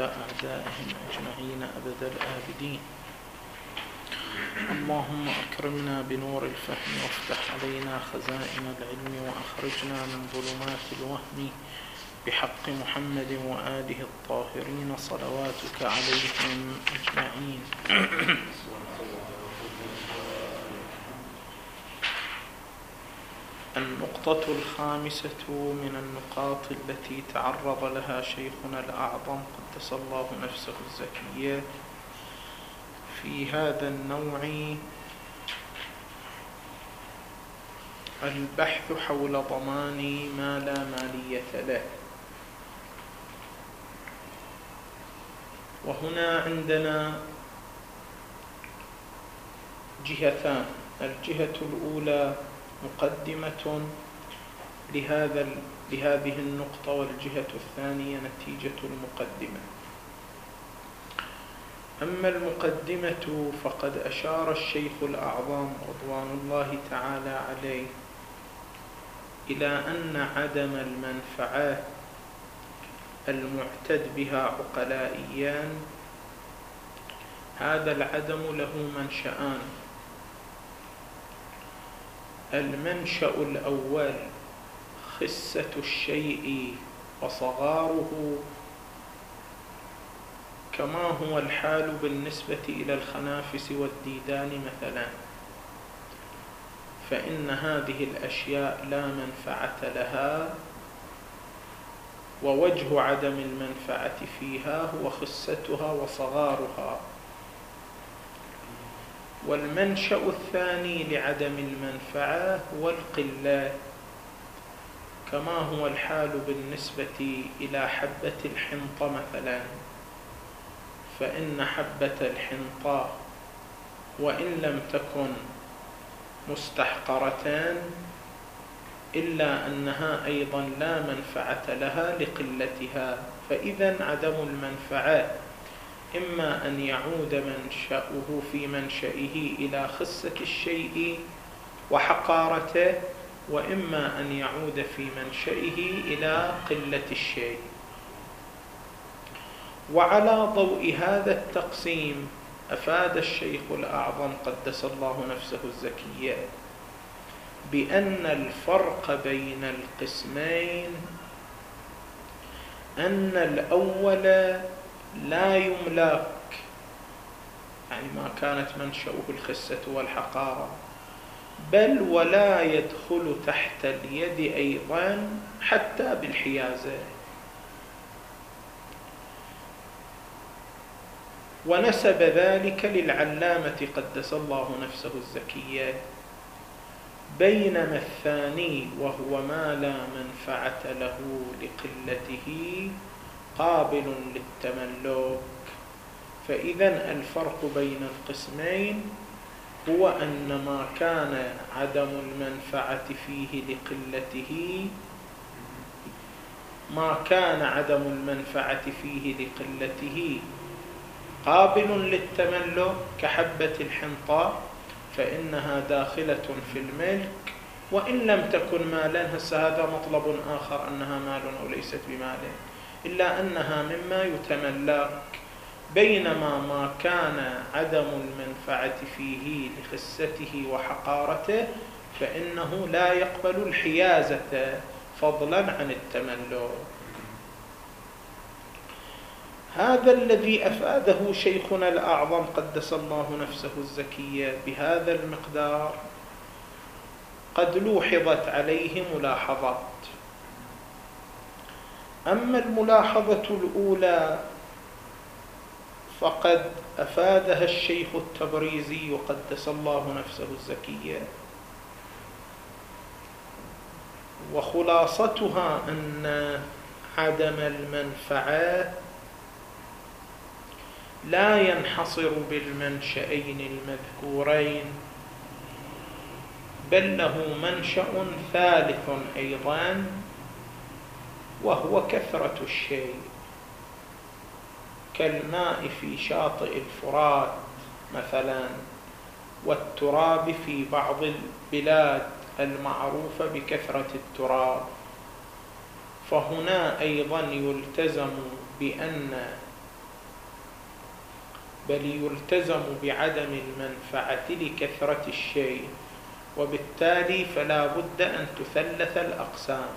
أعدائهم أجمعين أبد الآبدين. اللهم أكرمنا بنور الفهم وافتح علينا خزائن العلم وأخرجنا من ظلمات الوهم بحق محمد وآله الطاهرين صلواتك عليهم أجمعين. النقطة الخامسة من النقاط التي تعرض لها شيخنا الأعظم قدس الله نفسه الزكية في هذا النوع البحث حول ضمان ما لا مالية له. وهنا عندنا جهتان: الجهة الأولى مقدمة لهذه النقطة، والجهة الثانية نتيجة المقدمة. أما المقدمة فقد أشار الشيخ الأعظم رضوان الله تعالى عليه إلى أن عدم المنفعة المعتد بها عقلائيان هذا العدم له منشأان. المنشأ الأول خسة الشيء وصغاره، كما هو الحال بالنسبة إلى الخنافس والديدان مثلا، فإن هذه الأشياء لا منفعة لها، ووجه عدم المنفعة فيها هو خستها وصغارها. والمنشأ الثاني لعدم المنفعة هو القلة، كما هو الحال بالنسبة إلى حبة الحنطة مثلا، فإن حبة الحنطة وإن لم تكن مستحقرتان إلا أنها أيضا لا منفعة لها لقلتها. فإذا عدم المنفعة إما أن يعود منشأه في منشئه إلى خسة الشيء وحقارته، وإما أن يعود في منشئه إلى قلة الشيء. وعلى ضوء هذا التقسيم أفاد الشيخ الأعظم قدس الله نفسه الزكية بأن الفرق بين القسمين أن الأول لا يملك، يعني ما كانت منشأه الخسة والحقارة، بل ولا يدخل تحت اليد أيضا حتى بالحيازة. ونسب ذلك للعلامة قدس الله نفسه الزكية، بينما الثاني وهو ما لا منفعة له لقلته قابل للتملك. فإذا الفرق بين القسمين هو أن ما كان عدم المنفعة فيه لقلته قابل للتملك كحبة الحنطة، فإنها داخلة في الملك وإن لم تكن مالا. هذا مطلب آخر، أنها مال أو ليست بمال، إلا أنها مما يتملك. بينما ما كان عدم المنفعة فيه لخسته وحقارته فإنه لا يقبل الحيازة فضلا عن التملك. هذا الذي أفاده شيخنا الأعظم قدس الله نفسه الزكية بهذا المقدار قد لوحظت عليه ملاحظات. أما الملاحظة الأولى فقد أفادها الشيخ التبريزي قدس الله نفسه الزكية، وخلاصتها أن عدم المنفعة لا ينحصر بالمنشأين المذكورين، بل له منشأ ثالث أيضا، وهو كثرة الشيء، كالماء في شاطئ الفرات مثلا، والتراب في بعض البلاد المعروفة بكثرة التراب. فهنا أيضا يلتزم بأن بل يلتزم بعدم المنفعة لكثرة الشيء، وبالتالي فلا بد أن تثلث الأقسام.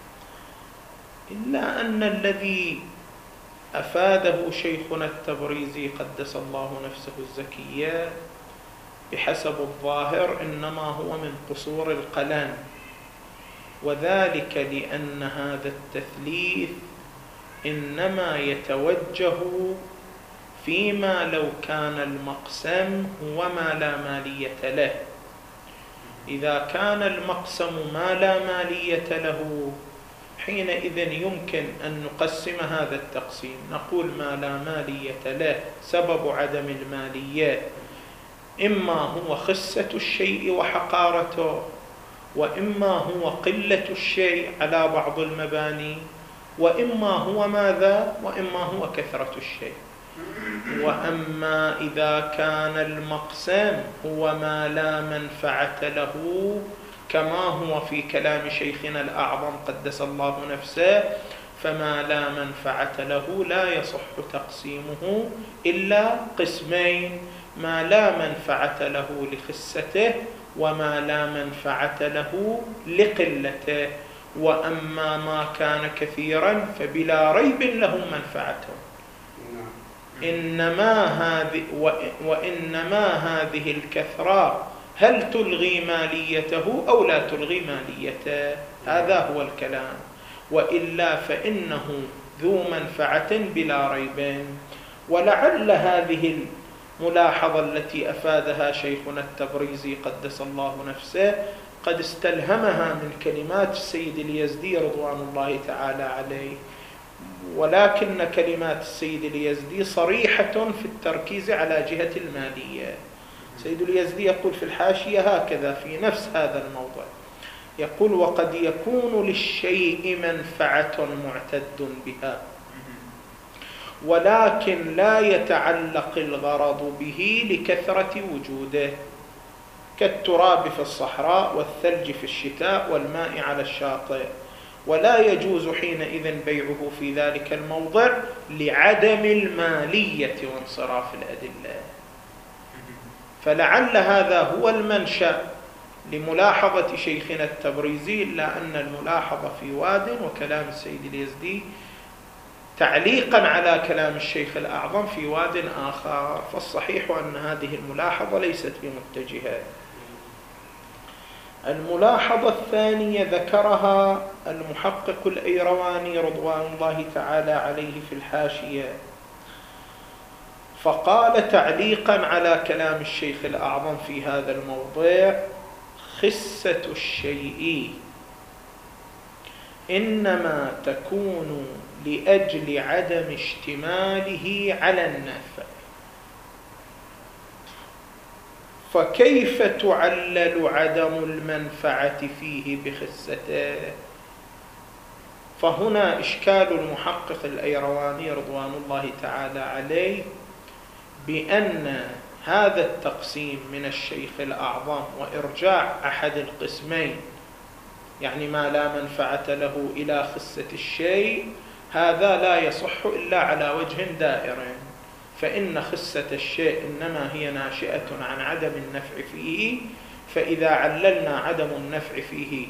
إلا أن الذي أفاده شيخنا التبريزي قدس الله نفسه الزكية بحسب الظاهر إنما هو من قصور القلم، وذلك لأن هذا التثليث إنما يتوجه فيما لو كان المقسم هو ما لا مالية له. إذا كان المقسم ما لا مالية له حينئذ يمكن أن نقسم هذا التقسيم، نقول ما لا مالية له سبب عدم المالية إما هو خسة الشيء وحقارته، وإما هو قلة الشيء على بعض المباني، وإما هو ماذا؟ وإما هو كثرة الشيء. وأما إذا كان المقسم هو ما لا منفعة له كما هو في كلام شيخنا الأعظم قدس الله نفسه، فما لا منفعة له لا يصح تقسيمه إلا قسمين: ما لا منفعة له لخسته، وما لا منفعة له لقلته. وأما ما كان كثيرا فبلا ريب له منفعته، وإنما هذه الكثرة هل تلغي ماليته أو لا تلغي ماليته؟ هذا هو الكلام. وإلا فإنه ذو منفعة بلا ريب. ولعل هذه الملاحظة التي أفادها شيخنا التبريزي قدس الله نفسه قد استلهمها من كلمات السيد اليزدي رضوان الله تعالى عليه، ولكن كلمات السيد اليزدي صريحة في التركيز على جهة المالية. سيد اليزدي يقول في الحاشية هكذا في نفس هذا الموضوع، يقول: وقد يكون للشيء منفعة معتد بها، ولكن لا يتعلق الغرض به لكثرة وجوده، كالتراب في الصحراء والثلج في الشتاء والماء على الشاطئ، ولا يجوز حينئذ بيعه في ذلك الموضع لعدم المالية وانصراف الأدلة. فلعل هذا هو المنشأ لملاحظة شيخنا التبريزي، إلا أن الملاحظة في واد وكلام السيد اليزدي تعليقا على كلام الشيخ الأعظم في واد آخر. فالصحيح أن هذه الملاحظة ليست بمتجهة. الملاحظة الثانية ذكرها المحقق الأيرواني رضوان الله تعالى عليه في الحاشية، فقال تعليقا على كلام الشيخ الأعظم في هذا الموضوع: خسة الشيء إنما تكون لأجل عدم اشتماله على النفع، فكيف تعلل عدم المنفعة فيه بخسته؟ فهنا إشكال المحقق الأيرواني رضوان الله تعالى عليه بأن هذا التقسيم من الشيخ الأعظم وإرجاع أحد القسمين، يعني ما لا منفعة له إلى خسة الشيء، هذا لا يصح إلا على وجه دائر، فإن خسة الشيء إنما هي ناشئة عن عدم النفع فيه، فإذا عللنا عدم النفع فيه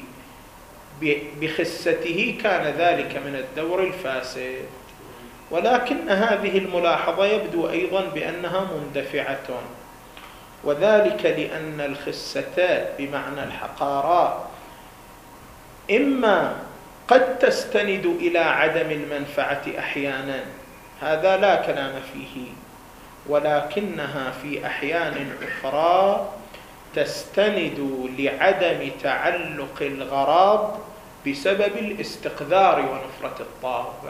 بخسته كان ذلك من الدور الفاسد. ولكن هذه الملاحظة يبدو أيضا بأنها مندفعة، وذلك لأن الخسة بمعنى الحقارة إما قد تستند إلى عدم المنفعة أحيانا، هذا لا كلام فيه، ولكنها في أحيان أخرى تستند لعدم تعلق الغرض بسبب الاستقذار ونفرة الطابع.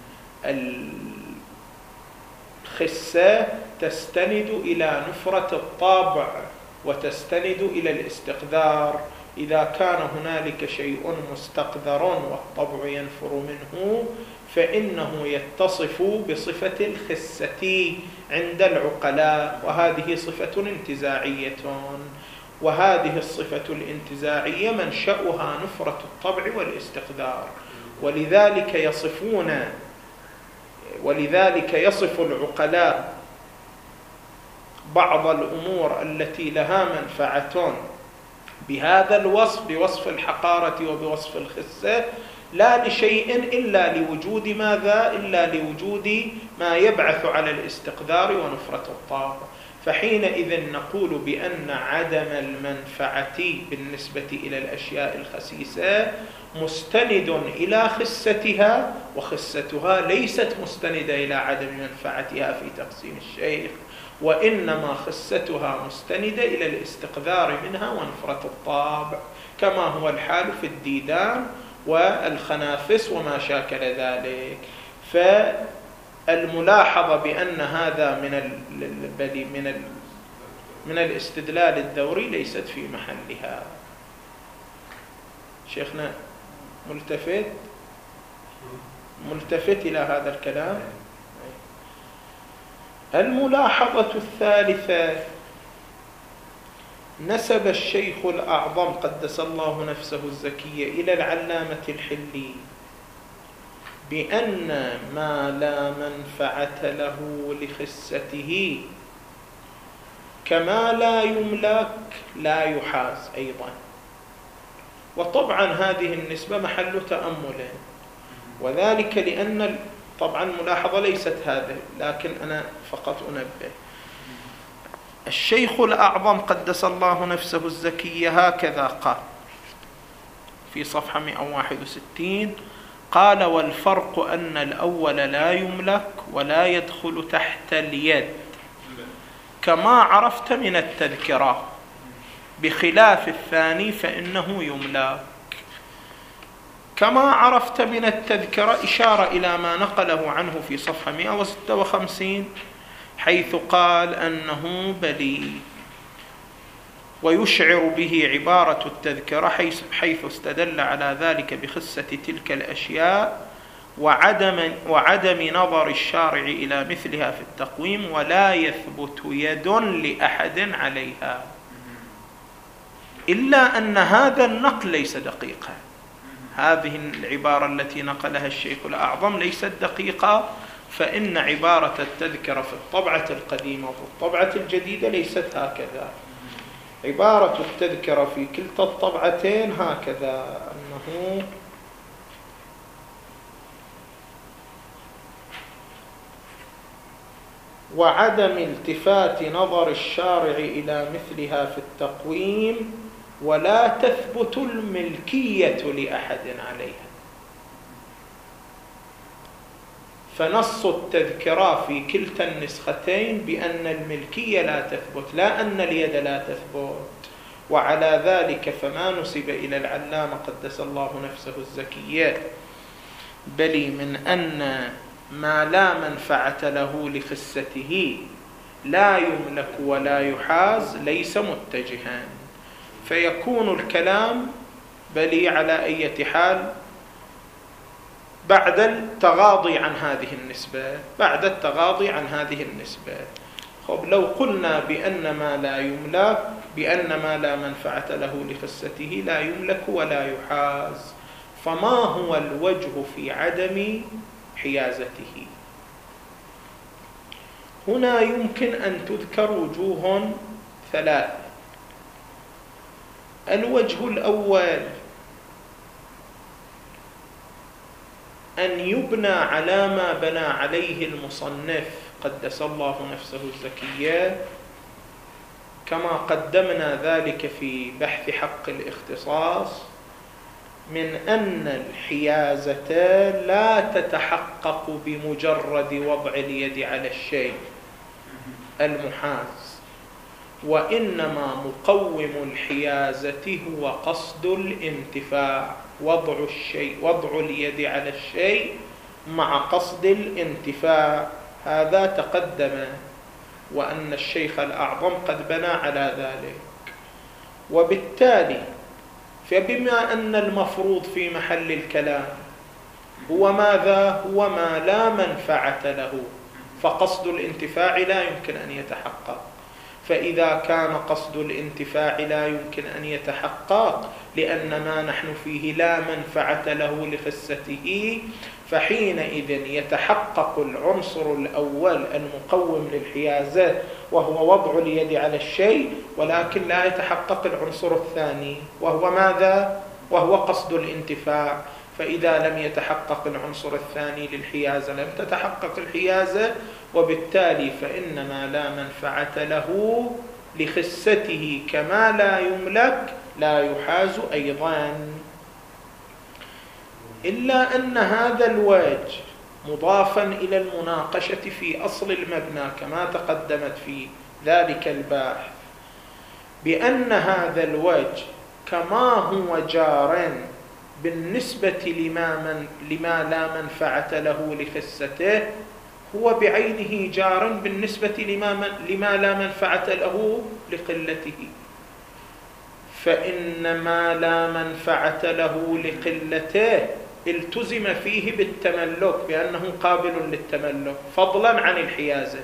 الخسة تستند إلى نفرة الطابع وتستند إلى الاستقذار. إذا كان هنالك شيء مستقذر والطبع ينفر منه فإنه يتصف بصفة الخسة عند العقلاء، وهذه صفة انتزاعية، وهذه الصفة الانتزاعية منشأها نفرة الطبع والاستقذار، ولذلك يصف العقلاء بعض الأمور التي لها منفعة بهذا الوصف، بوصف الحقارة وبوصف الخسة، لا لشيء إلا لوجود ماذا؟ إلا لوجود ما يبعث على الاستقذار ونفرة الطابع. فحينئذ نقول بأن عدم المنفعة بالنسبة إلى الأشياء الخسيسة مستند إلى خستها، وخستها ليست مستندة إلى عدم منفعتها في تقسيم الشيخ، وإنما خستها مستندة إلى الاستقذار منها ونفرة الطابع، كما هو الحال في الديدان والخنافس وما شاكل ذلك. فالملاحظة بأن هذا من الاستدلال الدوري ليست في محلها. شيخنا ملتفت إلى هذا الكلام. الملاحظة الثالثة: نسب الشيخ الأعظم قدس الله نفسه الزكية إلى العلامة الحلي بأن ما لا منفعة له لخسته كما لا يملك لا يحاز أيضا. وطبعا هذه النسبة محل تأمل، وذلك لأن طبعا الملاحظة ليست هذه، لكن أنا فقط أنبه. الشيخ الأعظم قدس الله نفسه الزكية هكذا قال في صفحة 161: قال: والفرق أن الأول لا يملك ولا يدخل تحت اليد كما عرفت من التذكرة، بخلاف الثاني فإنه يملك. كما عرفت من التذكرة إشارة إلى ما نقله عنه في صفحة 156 حيث قال أنه بلي، ويشعر به عبارة التذكرة حيث استدل على ذلك بخسة تلك الأشياء وعدم نظر الشارع إلى مثلها في التقويم، ولا يثبت يد لأحد عليها. إلا أن هذا النقل ليس دقيقا. هذه العبارة التي نقلها الشيخ الأعظم ليست دقيقة، فإن عبارة التذكرة في الطبعة القديمة وفي الطبعة الجديدة ليست هكذا. عبارة التذكرة في كلتا الطبعتين هكذا: أنه وعدم التفات نظر الشارع إلى مثلها في التقويم، ولا تثبت الملكية لأحد عليها. فنص التذكرة في كلتا النسختين بأن الملكية لا تثبت، لا أن اليد لا تثبت. وعلى ذلك فما نسب إلى العلامة قدس الله نفسه الزكية بل من أن ما لا منفعة له لخسته لا يملك ولا يحاز ليس متجها، فيكون الكلام بلي على أي حال بعد التغاضي عن هذه النسبة. خب، لو قلنا بأن ما لا يملك، بأن ما لا منفعة له لخسته لا يملك ولا يحاز، فما هو الوجه في عدم حيازته؟ هنا يمكن أن تذكر وجوه ثلاثة. الوجه الأول أن يبنى على ما بنى عليه المصنف قدس الله نفسه الزكية، كما قدمنا ذلك في بحث حق الاختصاص، من أن الحيازة لا تتحقق بمجرد وضع اليد على الشيء المحاز، وإنما مقوم الحيازة هو قصد الانتفاع، وضع اليد على الشيء مع قصد الانتفاع. هذا تقدم، وأن الشيخ الأعظم قد بنى على ذلك. وبالتالي فبما أن المفروض في محل الكلام هو ماذا؟ هو ما لا منفعة له، فقصد الانتفاع لا يمكن أن يتحقق. فإذا كان قصد الانتفاع لا يمكن أن يتحقق لأن ما نحن فيه لا منفعة له لخسته، فحينئذ يتحقق العنصر الأول المقوم للحيازة وهو وضع اليد على الشيء، ولكن لا يتحقق العنصر الثاني وهو ماذا؟ وهو قصد الانتفاع. فإذا لم يتحقق العنصر الثاني للحيازة لم تتحقق الحيازة، وبالتالي فإن ما لا منفعة له لخسته كما لا يملك لا يحاز أيضا. إلا أن هذا الوجه مضافا إلى المناقشة في أصل المبنى كما تقدمت في ذلك الباحث، بأن هذا الوجه كما هو جار بالنسبة لما لا منفعة له لخسته هو بعينه جار بالنسبة لما لا منفعة له لقلته. فإن ما لا منفعة له لقلته التزم فيه بالتملك بأنه قابل للتملك فضلا عن الحيازة،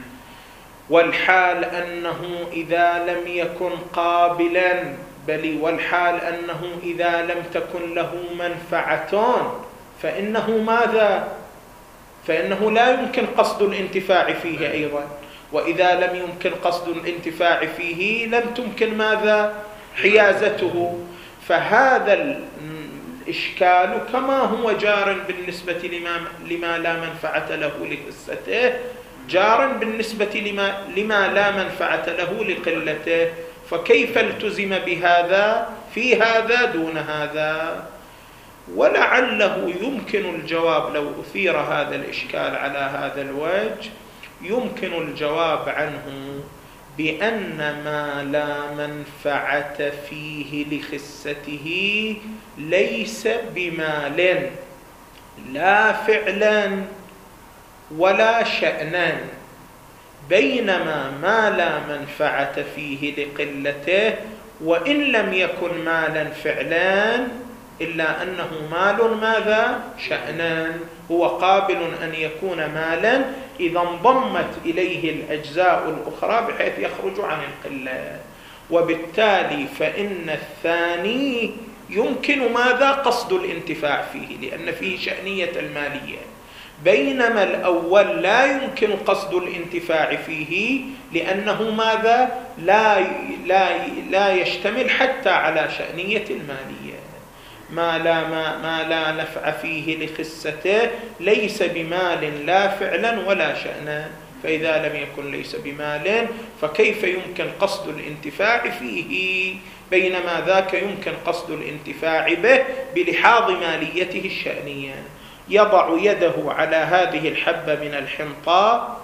والحال أنه إذا لم يكن قابلا والحال أنه إذا لم تكن له منفعتان فإنه ماذا؟ فإنه لا يمكن قصد الانتفاع فيه أيضا، وإذا لم يمكن قصد الانتفاع فيه لم تمكن ماذا؟ حيازته. فهذا الإشكال كما هو جار بالنسبة لما لا منفعة له لخسته جار بالنسبة لما لا منفعة له لقلته، فكيف التزم بهذا في هذا دون هذا؟ ولعله يمكن الجواب لو أثير هذا الإشكال على هذا الوجه، يمكن الجواب عنه بأن ما لا منفعة فيه لخسته ليس بمال لا فعلا ولا شأنا، بينما ما لا منفعة فيه لقلته وإن لم يكن مالا فعلا إلا أنه مال ماذا؟ شأنا، هو قابل أن يكون مالا إذا انضمت إليه الأجزاء الأخرى بحيث يخرج عن القلة، وبالتالي فإن الثاني يمكن ماذا؟ قصد الانتفاع فيه لأن فيه شأنية المالية، بينما الأول لا يمكن قصد الانتفاع فيه لأنه ماذا؟ لا يشتمل حتى على شأنية المالية. ما لا نفع فيه لخسته ليس بمال لا فعلا ولا شأنا، فإذا لم يكن ليس بمال فكيف يمكن قصد الانتفاع فيه بينما ذاك يمكن قصد الانتفاع به بلحاظ ماليته الشأنية؟ يضع يده على هذه الحبة من الحنطة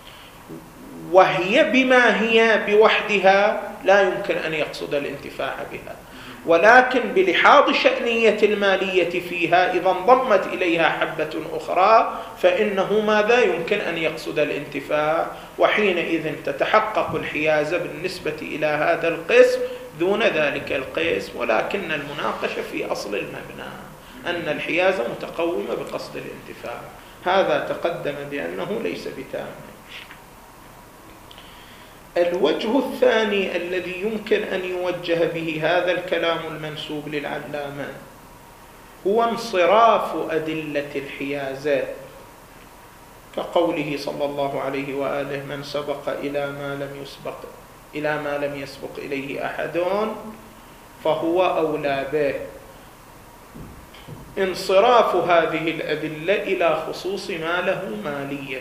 وهي بما هي بوحدها لا يمكن أن يقصد الانتفاع بها، ولكن بلحاظ شأنية المالية فيها إذا انضمت إليها حبة أخرى فإنه ماذا؟ يمكن أن يقصد الانتفاع، وحينئذ تتحقق الحيازة بالنسبة إلى هذا القسم دون ذلك القسم. ولكن المناقشة في أصل المبنى أن الحيازة متقومة بقصد الانتفاع، هذا تقدم بأنه ليس بتام. الوجه الثاني الذي يمكن أن يوجه به هذا الكلام المنسوب للعلامة هو انصراف أدلة الحيازة، كقوله صلى الله عليه وآله: من سبق إلى ما لم يسبق إليه أحد فهو أولى به. انصراف هذه الأدلة إلى خصوص ما له مالية،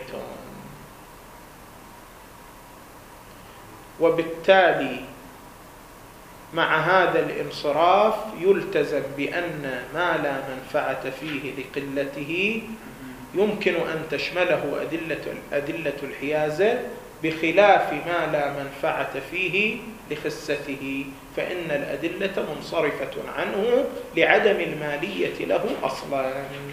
وبالتالي مع هذا الانصراف يلتزم بأن ما لا منفعة فيه لقلته يمكن أن تشمله أدلة الحيازة بخلاف ما لا منفعة فيه لخسته، فإن الأدلة منصرفة عنه لعدم المالية له أصلا.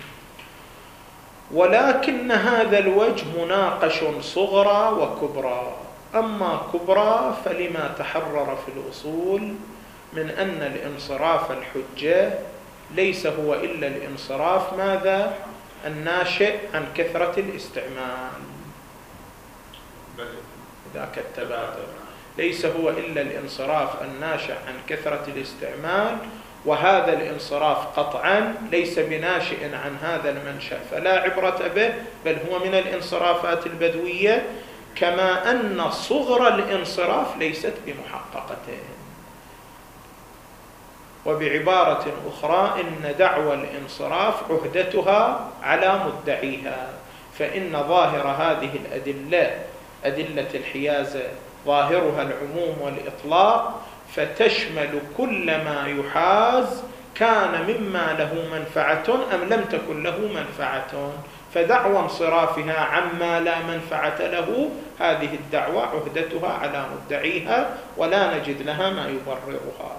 ولكن هذا الوجه مناقش صغرى وكبرى. أما كبرى فلما تحرر في الأصول من أن الانصراف الحجة ليس هو إلا الانصراف ماذا؟ الناشئ عن كثرة الاستعمال، ذاك التبادل. ليس هو إلا الانصراف الناشئ عن كثرة الاستعمال، وهذا الانصراف قطعا ليس بناشئ عن هذا المنشأ فلا عبرة به، بل هو من الانصرافات البدوية، كما أن صغر الانصراف ليست بمحققته. وبعبارة أخرى إن دعوى الانصراف عهدتها على مدعيها، فإن ظاهر هذه الأدلة أدلة الحيازة ظاهرها العموم والإطلاق، فتشمل كل ما يحاز كان مما له منفعة أم لم تكن له منفعة، فدعوى انصرافها عما لا منفعة له هذه الدعوى عهدتها على مدعيها ولا نجد لها ما يبررها.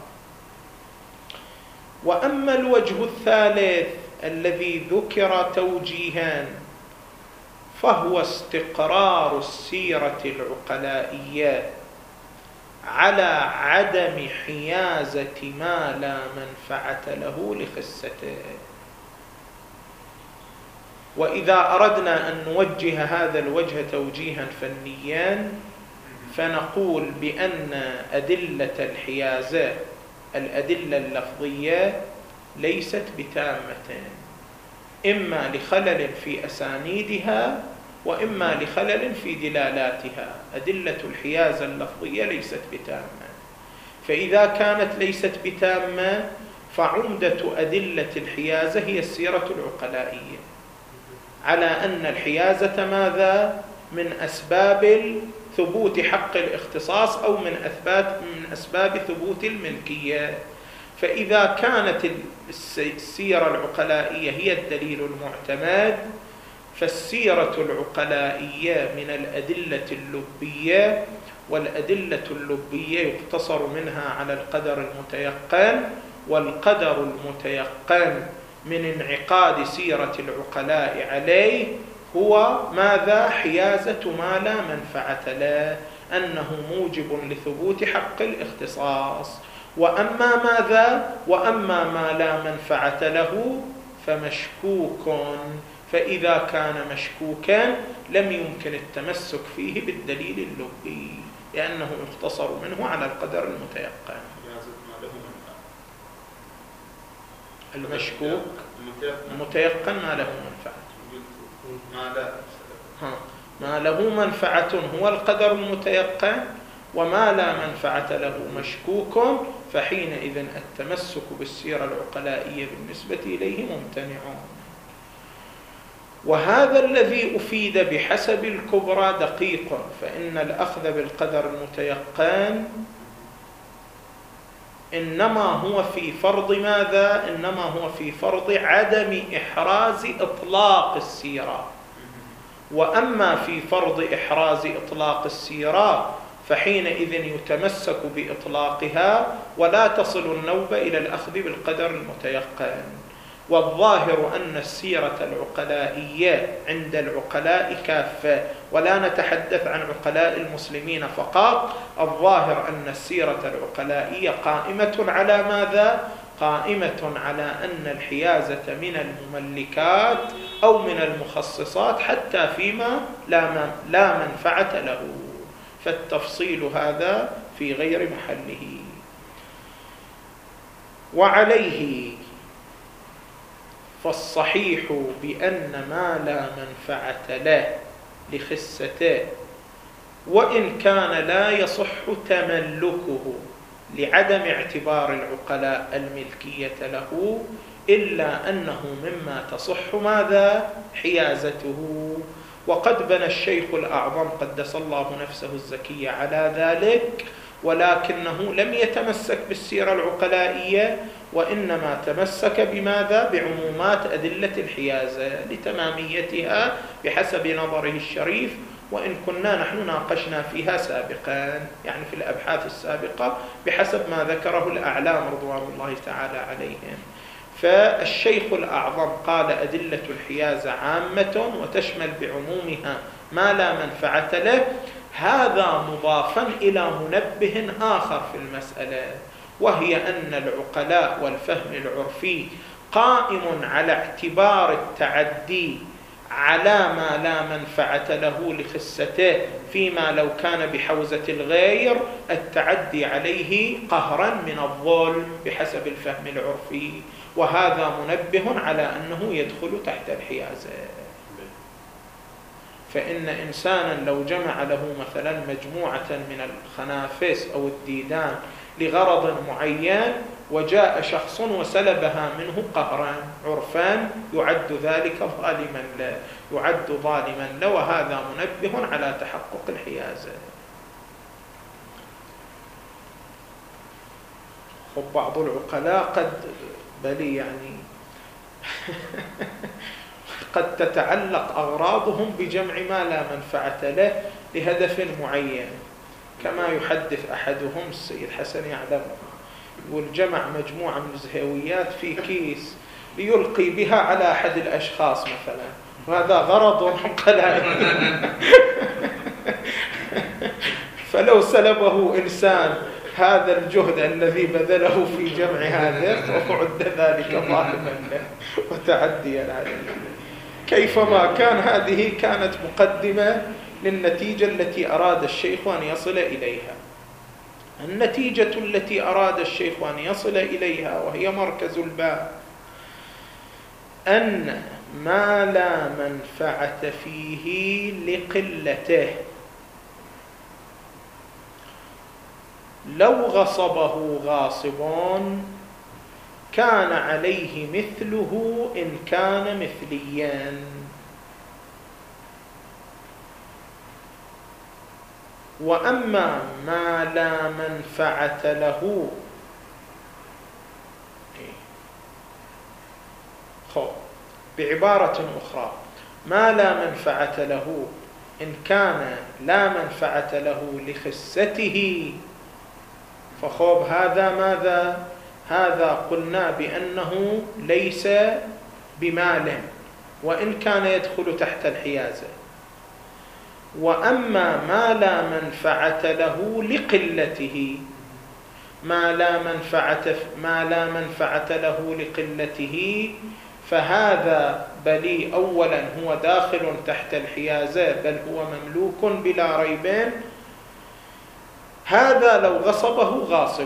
وأما الوجه الثالث الذي ذكر توجيها فهو استقرار السيرة العقلائية على عدم حيازة ما لا منفعة له لخسته. وإذا أردنا أن نوجه هذا الوجه توجيها فنيا فنقول بأن أدلة الحيازة الأدلة اللفظية ليست بتامة، إما لخلل في أسانيدها وإما لخلل في دلالاتها. أدلة الحيازة اللفظية ليست بتامة، فإذا كانت ليست بتامة فعمدة أدلة الحيازة هي السيرة العقلائية، على أن الحيازة ماذا؟ من أسباب ثبوت حق الاختصاص أو من أسباب ثبوت الملكية. فإذا كانت السيرة العقلائية هي الدليل المعتمد، فالسيرة العقلائية من الأدلة اللبية، والأدلة اللبية يقتصر منها على القدر المتيقن، والقدر المتيقن من انعقاد سيرة العقلاء عليه هو ماذا؟ حيازة ما لا منفعة له، أنه موجب لثبوت حق الاختصاص. وأما ماذا؟ وأما ما لا منفعة له فمشكوك، فإذا كان مشكوكا لم يمكن التمسك فيه بالدليل اللبي لأنه يقتصر منه على القدر المتيقن. المشكوك المتيقن ما له منفعة، ما له منفعة هو القدر المتيقن، وما لا منفعة له مشكوك، فحينئذ التمسك بالسيرة العقلائية بالنسبة إليه ممتنع. وهذا الذي أفيد بحسب الكبرى دقيق، فإن الأخذ بالقدر المتيقن إنما هو في فرض ماذا؟ إنما هو في فرض عدم إحراز إطلاق السيرة. وأما في فرض إحراز إطلاق السيرة فحينئذ يتمسك بإطلاقها ولا تصل النوبة إلى الأخذ بالقدر المتيقن. والظاهر أن السيرة العقلائية عند العقلاء كافة، ولا نتحدث عن عقلاء المسلمين فقط. الظاهر أن السيرة العقلائية قائمة على ماذا؟ قائمة على أن الحيازة من المملكات أو من المخصصات حتى فيما لا منفعة له، فالتفصيل هذا في غير محله. وعليه فالصحيح بأن ما لا منفعة له لخسته وإن كان لا يصح تملكه لعدم اعتبار العقلاء الملكية له، إلا أنه مما تصح ماذا؟ حيازته. وقد بنى الشيخ الأعظم قدس الله نفسه الزكية على ذلك، ولكنه لم يتمسك بالسيرة العقلائية، وإنما تمسك بماذا؟ بعمومات أدلة الحيازة لتماميتها بحسب نظره الشريف، وإن كنا نحن ناقشنا فيها سابقا، يعني في الأبحاث السابقة بحسب ما ذكره الأعلام رضوان الله تعالى عليهم. فالشيخ الأعظم قال أدلة الحيازة عامة وتشمل بعمومها ما لا منفعة له، هذا مضافا إلى منبه آخر في المسألة، وهي أن العقلاء والفهم العرفي قائم على اعتبار التعدي على ما لا منفعة له لخسته، فيما لو كان بحوزة الغير التعدي عليه قهرا من الظلم بحسب الفهم العرفي، وهذا منبه على أنه يدخل تحت الحيازة. فإن إنسانا لو جمع له مثلا مجموعة من الخنافس أو الديدان لغرض معين وجاء شخص وسلبها منه قهرا عرفا يعد ذلك ظالما له، وهذا منبه على تحقق الحيازة. بعض العقلاء قد تتعلق أغراضهم بجمع ما لا منفعة له لهدف معين، كما يحدث أحدهم السيد حسن يعلم، يقول جمع مجموعة من الزهويات في كيس ليلقي بها على أحد الأشخاص مثلا، وهذا غرض قلائل. فلو سلبه إنسان هذا الجهد الذي بذله في جمع هذا وعد ذلك ظالما له وتعديا عليه. كيفما كان، هذه كانت مقدمة للنتيجة التي أراد الشيخ أن يصل إليها. النتيجة التي أراد الشيخ أن يصل إليها وهي مركز الباب، أن ما لا منفعة فيه لقلته لو غصبه غاصب كان عليه مثله إن كان مثليا، وأما ما لا منفعة له بعبارة أخرى، ما لا منفعة له إن كان لا منفعة له لخسته، فخوب هذا ماذا؟ هذا قلنا بأنه ليس بمال وإن كان يدخل تحت الحيازة. وأما ما لا منفعة له لقلته، ما لا منفعة له لقلته، فهذا بل أولا هو داخل تحت الحيازة، بل هو مملوك بلا ريب. هذا لو غصبه غاصب،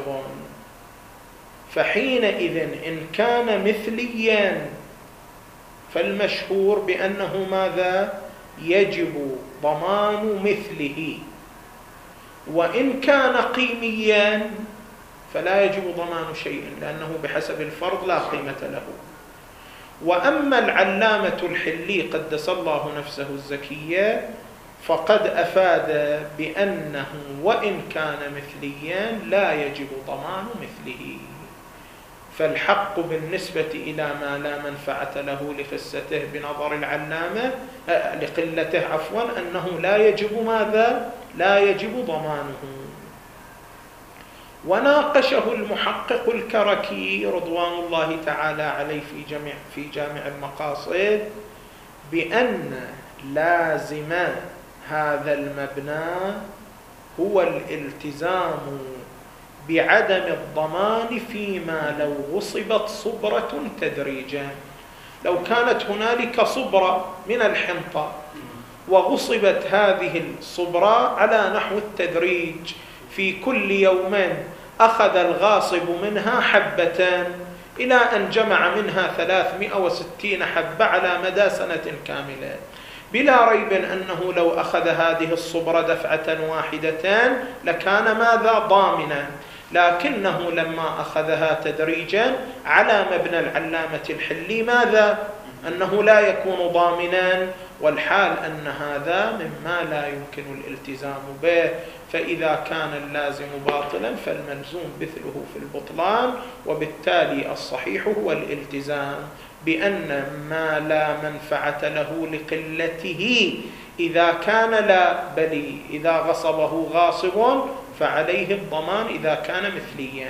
فحينئذ إن كان مثليا فالمشهور بأنه ماذا؟ يجب ضمان مثله، وإن كان قيميا فلا يجب ضمان شيء لأنه بحسب الفرض لا قيمة له. وأما العلامة الحلي قدس الله نفسه الزكية فقد أفاد بأنه وإن كان مثليا لا يجب ضمان مثله، فالحق بالنسبة إلى ما لا منفعة له لخسته بنظر العلامة لقلته أنه لا يجب ماذا؟ لا يجب ضمانه. وناقشه المحقق الكركي رضوان الله تعالى عليه في جامع المقاصد بأن لازم هذا المبنى هو الالتزام بعدم الضمان فيما لو غصبت صبرة تدريجا. لو كانت هنالك صبرة من الحنطة وغصبت هذه الصبرة على نحو التدريج، في كل يومين أخذ الغاصب منها حبة إلى أن جمع منها 360 حبة على مدى سنة كاملة، بلا ريب أنه لو أخذ هذه الصبرة دفعة واحدة لكان ماذا؟ ضامنا، لكنه لما أخذها تدريجا على مبنى العلامة الحلي ماذا؟ أنه لا يكون ضامنا، والحال أن هذا مما لا يمكن الالتزام به. فإذا كان اللازم باطلا فالملزوم مثله في البطلان، وبالتالي الصحيح هو الالتزام بأن ما لا منفعة له لقلته إذا كان لا، بل إذا غصبه غاصب فعليه الضمان إذا كان مثليا.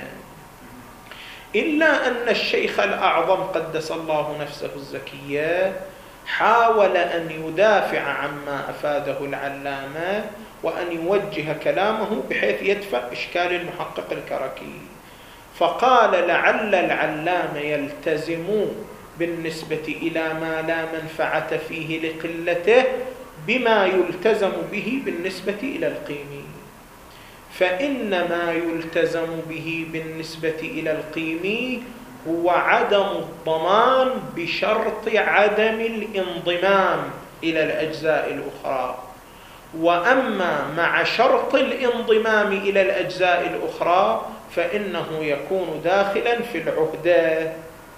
إلا أن الشيخ الأعظم قدس الله نفسه الزكية حاول أن يدافع عما أفاده العلامة وأن يوجه كلامه بحيث يدفع إشكال المحقق الكركي، فقال لعل العلامة يلتزم بالنسبة إلى ما لا منفعة فيه لقلته بما يلتزم به بالنسبة إلى القيمي. فإن ما يلتزم به بالنسبة إلى القيمي هو عدم الضمان بشرط عدم الانضمام إلى الأجزاء الأخرى، وأما مع شرط الانضمام إلى الأجزاء الأخرى فإنه يكون داخلا في العهدة.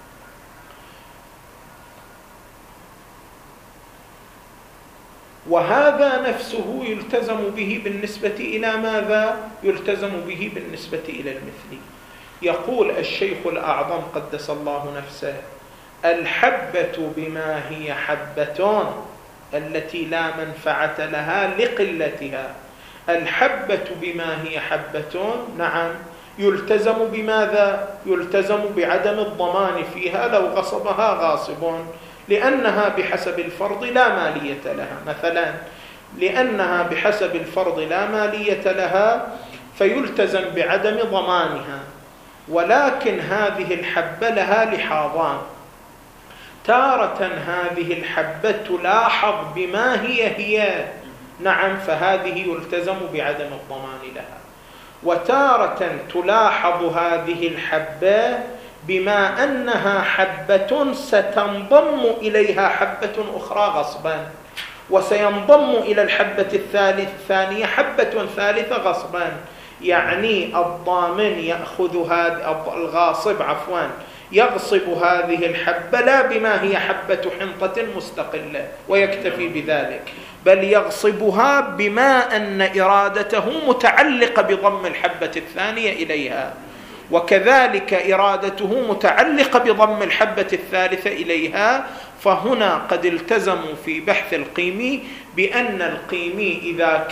وهذا نفسه يلتزم به بالنسبة إلى ماذا؟ يلتزم به بالنسبة إلى المثلي. يقول الشيخ الأعظم قدس الله نفسه: الحبة بما هي حبة التي لا منفعة لها لقلتها، الحبة بما هي حبة، نعم، يلتزم بماذا؟ يلتزم بعدم الضمان فيها لو غصبها غاصب، لأنها بحسب الفرض لا مالية لها. مثلا لأنها بحسب الفرض لا مالية لها فيلتزم بعدم ضمانها. ولكن هذه الحبة لها لحاظان: تارة هذه الحبة تلاحظ بما هي، نعم، فهذه يلتزم بعدم الضمان لها. وتارة تلاحظ هذه الحبة بما أنها حبة ستنضم إليها حبة أخرى غصبا، وسينضم إلى الحبة الثانية حبة ثالثة غصبا. يعني الضامن يأخذ الغاصب يغصب هذه الحبة لا بما هي حبة حنطة مستقلة ويكتفي بذلك، بل يغصبها بما أن إرادته متعلقة بضم الحبة الثانية إليها، وكذلك إرادته متعلقة بضم الحبة الثالثة إليها. فهنا قد التزموا في بحث القيمي بأن القيمي إذا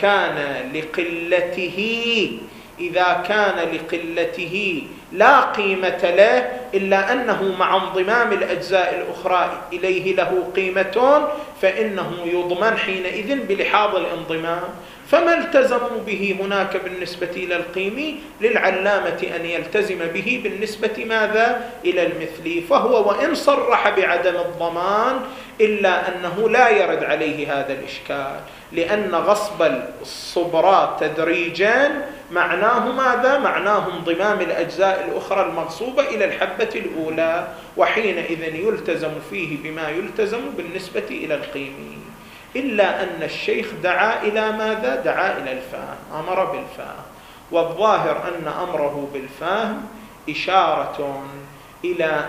كان لقلته لا قيمة له إلا أنه مع انضمام الأجزاء الأخرى إليه له قيمة، فإنه يضمن حينئذ بلحاظ الانضمام. فما التزموا به هناك بالنسبة إلى القيمي للعلامة أن يلتزم به بالنسبة ماذا؟ إلى المثلي. فهو وإن صرح بعدم الضمان إلا أنه لا يرد عليه هذا الإشكال، لأن غصب الصبرات تدريجا معناه ماذا؟ معناه انضمام الأجزاء الأخرى المغصوبة إلى الحبة الأولى، وحينئذ يلتزم فيه بما يلتزم بالنسبة إلى القيمي. إلا أن الشيخ دعا إلى ماذا؟ دعا إلى الفهم، أمر بالفهم. والظاهر أن أمره بالفهم إشارة إلى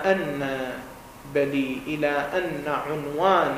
أن عنوان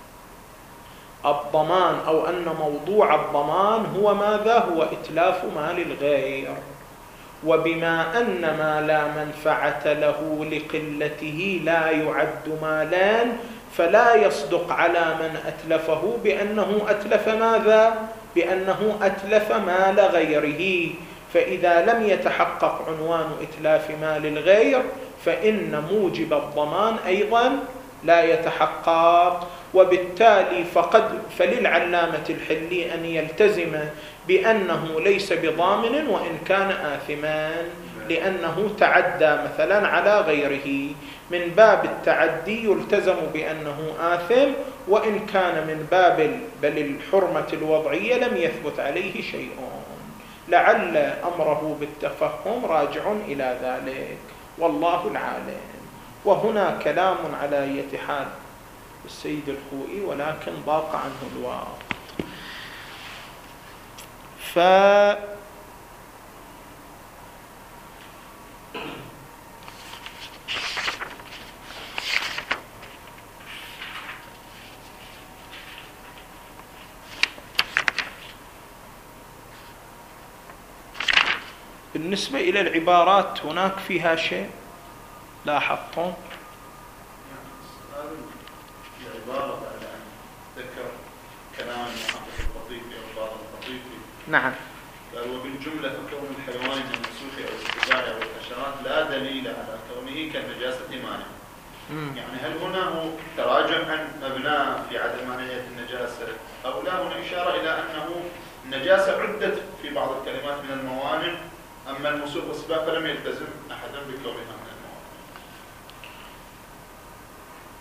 الضمان أو أن موضوع الضمان هو ماذا؟ هو إتلاف مال الغير. وبما أن ما لا منفعة له لقلته لا يعد مالان، فلا يصدق على من أتلفه بأنه أتلف ماذا؟ بأنه أتلف مال غيره. فإذا لم يتحقق عنوان إتلاف مال الغير فإن موجب الضمان أيضا لا يتحقق. وبالتالي فللعلامة الحلي أن يلتزم بأنه ليس بضامن وإن كان آثما، لأنه تعدى مثلا على غيره. من باب التعدي يلتزم بأنه آثم، وإن كان من باب الحرمة الوضعية لم يثبت عليه شيء. لعل أمره بالتفهم راجع إلى ذلك، والله العالم. وهنا كلام على أية حال السيد الخوئي، ولكن ضاق عنه الوقت. بالنسبة إلى العبارات هناك فيها شيء لاحظتم؟ العبارة بعد أن ذكر كلام محقق القطيفي أو بعض القطيفي، نعم، قال: وبالجملة فكون الحيوان من المسوخ أو السباع أو الحشرات لا دليل على كونه كالنجاسة مانع. يعني هل هنا هو تراجع عن مبنى في عدم مانعية النجاسة، أو لا هنا إشارة إلى أنه النجاسة عدت في بعض الكلمات من الموانع، أما المسوخ والسباع فلم يلتزم أحدا بكونها من الموانع؟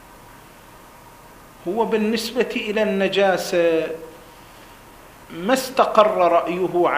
هو بالنسبة إلى النجاسة ما استقر رأيه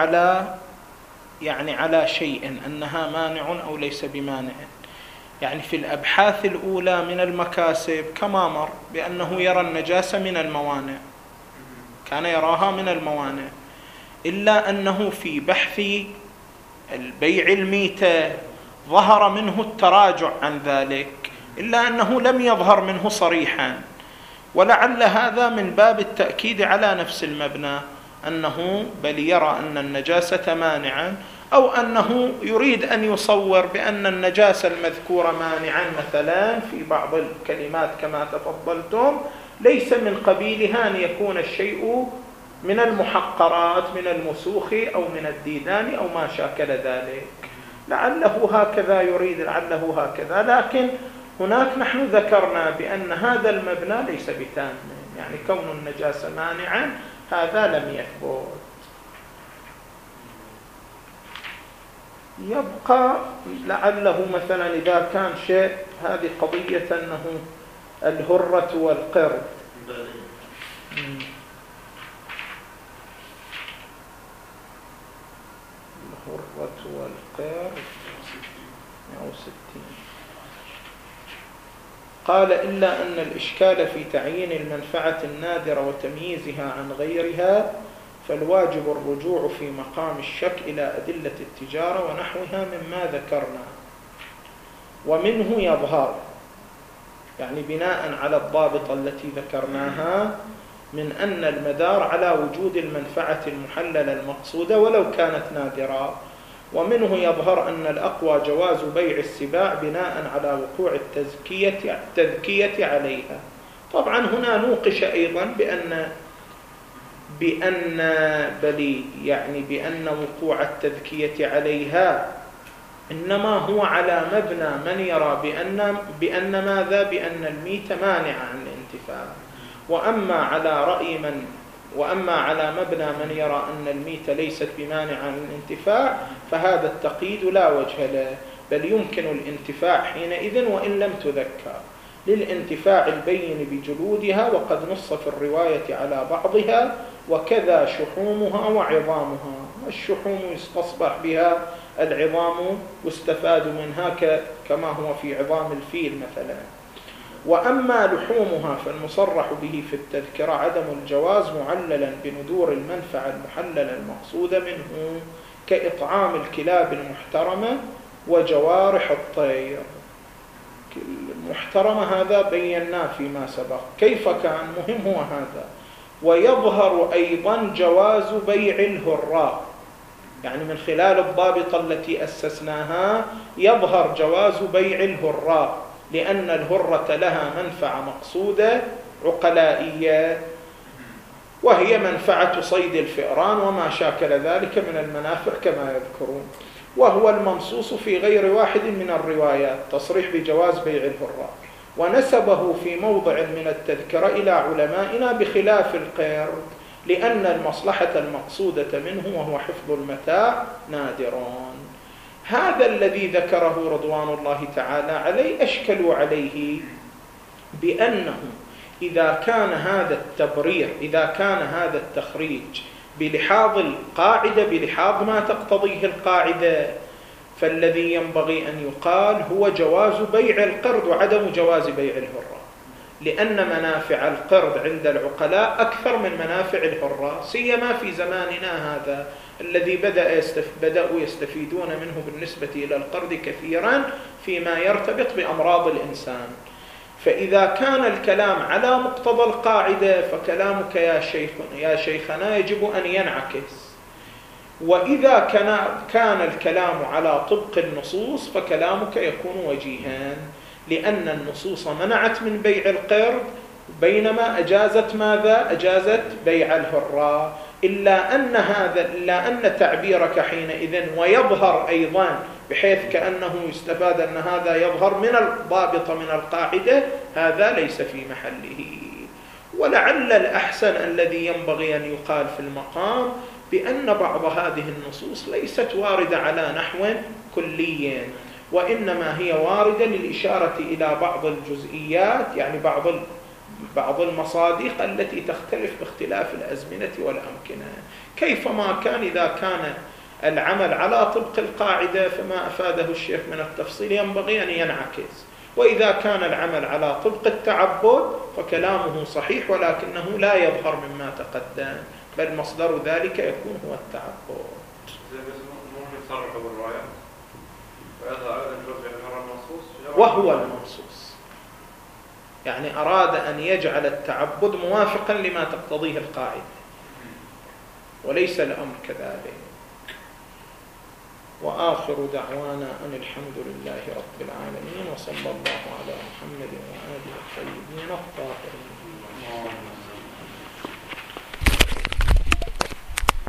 على شيء أنها مانع أو ليس بمانع. يعني في الأبحاث الأولى من المكاسب كما مر بأنه يرى النجاسة من الموانع، كان يراها من الموانع، إلا أنه في بحث البيع الميتة ظهر منه التراجع عن ذلك، إلا أنه لم يظهر منه صريحا، ولعل هذا من باب التأكيد على نفس المبنى، أنه بل يرى أن النجاسة مانعا، أو أنه يريد أن يصور بأن النجاسة المذكورة مانعا مثلا في بعض الكلمات كما تفضلتم ليس من قبيلها أن يكون الشيء من المحقرات من المسوخ أو من الديدان أو ما شاكل ذلك. لعله هكذا يريد، لعله هكذا، لكن هناك نحن ذكرنا بأن هذا المبنى ليس بتام، يعني كون النجاسة مانعا هذا لم يثبت. يبقى لعله مثلا إذا كان شيء، هذه قضية أنه الهرة والقرد، الهرة والقرد 160. قال إلا أن الإشكال في تعيين المنفعة النادرة وتمييزها عن غيرها، فالواجب الرجوع في مقام الشك إلى أدلة التجارة ونحوها مما ذكرنا. ومنه يظهر، يعني بناء على الضابطة التي ذكرناها، من أن المدار على وجود المنفعة المحللة المقصودة ولو كانت نادرة. ومنه يظهر أن الأقوى جواز بيع السباع بناء على وقوع التذكية عليها. طبعا هنا نوقش أيضا بأن وقوع التذكية عليها إنما هو على مبنى من يرى بأن ماذا؟ بأن الميت مانع عن الانتفاع. وأما على مبنى من يرى أن الميت ليست بمانع عن الانتفاع، فهذا التقييد لا وجه له، بل يمكن الانتفاع حينئذ وإن لم تذكر، للانتفاع البين بجلودها، وقد نص في الرواية على بعضها، وكذا شحومها وعظامها. الشحوم يستصبح بها العظام واستفاد منها كما هو في عظام الفيل مثلا. وأما لحومها فالمصرح به في التذكرة عدم الجواز معللا بندور المنفعة المحللة المقصودة منه، كإطعام الكلاب المحترمة وجوارح الطير. المحترمة هذا بيناه فيما سبق كيف كان، مهم هو هذا. ويظهر أيضا جواز بيع الهراء، يعني من خلال الضابطة التي أسسناها يظهر جواز بيع الهراء، لأن الهرة لها منفعة مقصودة عقلائية، وهي منفعة صيد الفئران وما شاكل ذلك من المنافع كما يذكرون، وهو المنصوص في غير واحد من الروايات تصريح بجواز بيع الهراء، ونسبه في موضع من التذكرة إلى علمائنا بخلاف القرد، لأن المصلحة المقصودة منه وهو حفظ المتاع نادرون. هذا الذي ذكره رضوان الله تعالى عليه أشكلوا عليه بأنه إذا كان هذا التبرير، إذا كان هذا التخريج بلحاظ القاعدة، بلحاظ ما تقتضيه القاعدة، فالذي ينبغي أن يقال هو جواز بيع القرد وعدم جواز بيع الهرة، لأن منافع القرد عند العقلاء أكثر من منافع الهرة، سيما في زماننا هذا الذي بدأوا يستفيدون منه بالنسبة إلى القرد كثيرا فيما يرتبط بأمراض الإنسان. فإذا كان الكلام على مقتضى القاعدة فكلامك يا شيخنا يجب أن ينعكس، وإذا كان الكلام على طبق النصوص فكلامك يكون وجيها، لأن النصوص منعت من بيع القرد بينما أجازت ماذا؟ أجازت بيع الهراء، إلا أن تعبيرك حينئذ ويظهر أيضا بحيث كأنه يستفاد أن هذا يظهر من الضابط من القاعدة، هذا ليس في محله. ولعل الأحسن الذي ينبغي أن يقال في المقام بأن بعض هذه النصوص ليست واردة على نحو كلي، وإنما هي واردة للإشارة إلى بعض الجزئيات، يعني بعض بعض المصادق التي تختلف باختلاف الأزمنة والأمكنة. كيفما كان، إذا كان العمل على طبق القاعدة فما أفاده الشيخ من التفصيل ينبغي أن ينعكس، وإذا كان العمل على طبق التعبد فكلامه صحيح ولكنه لا يظهر مما تقدم، بل مصدر ذلك يكون هو التعبد. وهو المنصوص، يعني أراد أن يجعل التعبد موافقا لما تقتضيه القاعدة، وليس الأمر كذلك. وآخر دعوانا أن الحمد لله رب العالمين، وصلى الله على محمد وآله الطيبين الطاهرين.